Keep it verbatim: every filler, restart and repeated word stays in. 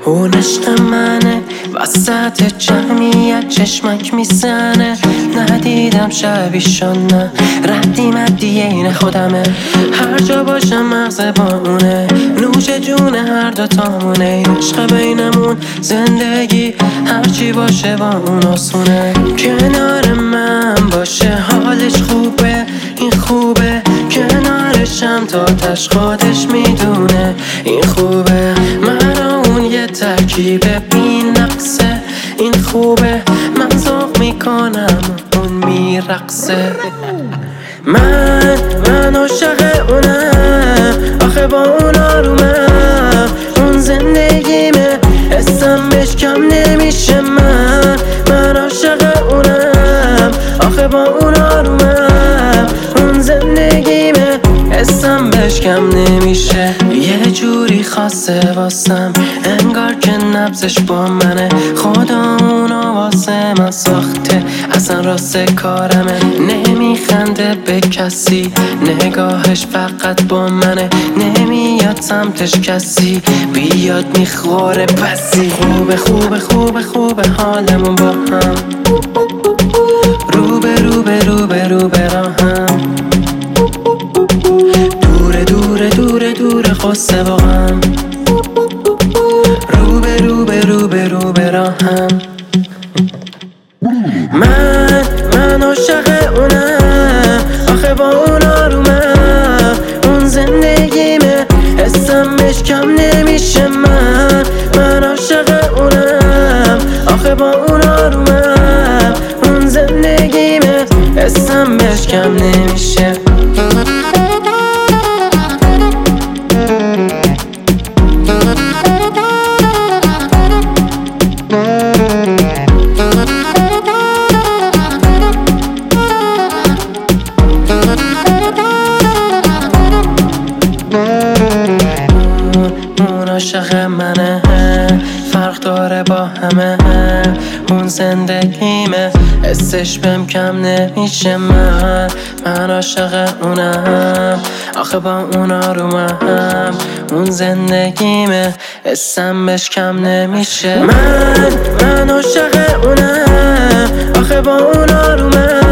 اون عشق منه وسط جمعیت چشمک میزنه. ندیدم شبیشان نه ردی مدی این خودمه. هر جا باشم مغز با اونه نوش جون هر دوتامونه. عشق بینمون زندگی هرچی باشه با اون آسونه. کنار من باشه حالش خوبه این خوبه. کنارشم تا تش خودش میدونه این خوبه. من اون یه ترکیبه بی نقصه این خوبه. من ذوق میکنم اون میرقصه. من من عاشق اونم آخه با اون آرومم. اون زندگیمه حسم بهش کم نمیشه. من من عاشق اونم آخه با اون آرومم. اون زندگیمه حسم بهش کم نمیشه. یه جوری خاصه واسم انگار که نبضش با منه. خدا اونو واسه من ساخته اصلا راست کارمه. نمیخنده به کسی نگاهش فقط با منه. نمیاد سمتش کسی بیاد میخوره پسی. خوبه خوبه خوبه خوبه حالمون با هم. رو به رو به رو به رو به راهم. دوره دوره دوره دوره خسته با هم. رو به رو به رو به رو به راهم. من من عاشق اونم آخه با اون آرومم. اون زندگیمه حسم بهش کم نمیشه. من من عاشق اونم آخه با اون آرومم. اون زندگیمه حسم بهش کم نمیشه. اون عاشق منه فرق داره با همه. اون زندگیمه حسش بهم کم نمیشه. من من عاشق اونم آخه با اون آرومم. اون زندگیمه حسم بهش کم نمیشه. من من عاشق اونم آخه با اون آرومم.